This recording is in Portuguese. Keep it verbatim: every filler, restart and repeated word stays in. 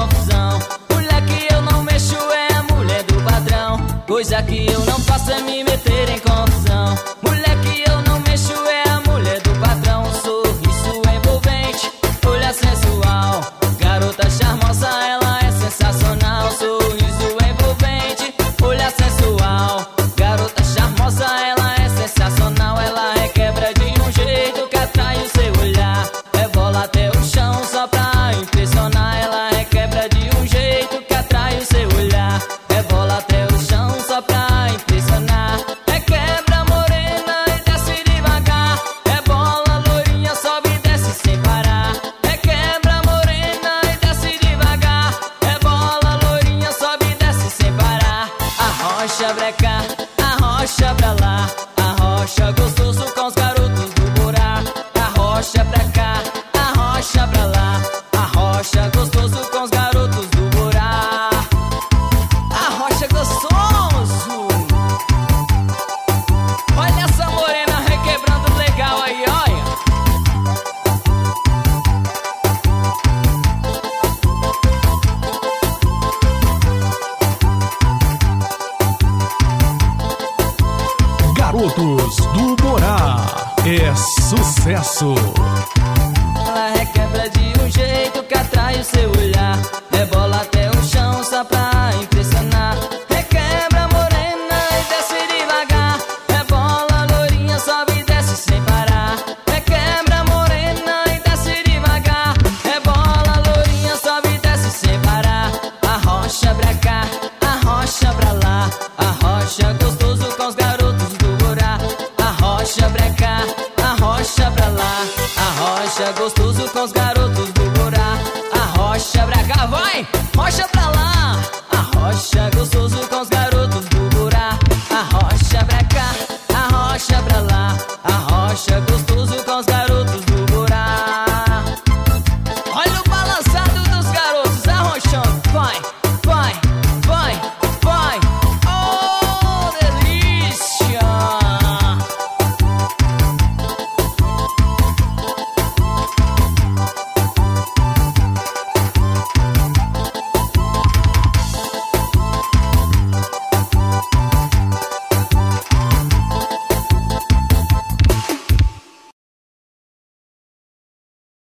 confusão. Mulher que eu não mexo é a mulher do patrão. Coisa que eu não faço é me meter em confusão. Mulher que eu não mexo é a mulher do patrão. Um sorriso envolvente, olhar sensual, garota charmosa, ela é sensacional. Sorriso envolvente, olhar sensual, garota charmosa, ela é sensacional. Ela requebra de um jeito que atrai o seu olhar, rebola até o chão só pra impressionar. Ela requebra de um jeito que atrai o seu olhar, rebola até o chão só pra impressionar. Requebra morena e desce devagar, rebola loirinha, sobe e desce sem parar. Requebra morena e desce devagar, rebola loirinha, sobe e desce sem parar. Arrocha pra cá, arrocha pra lá, arrocha gostoso com os garotos do Borá. Arrocha pra cá, arrocha pra lá, arrocha gostoso com os garotos do Borá. Arrocha gostoso. Olha essa morena requebrando legal aí, olha. Garotos do Borá é sucesso.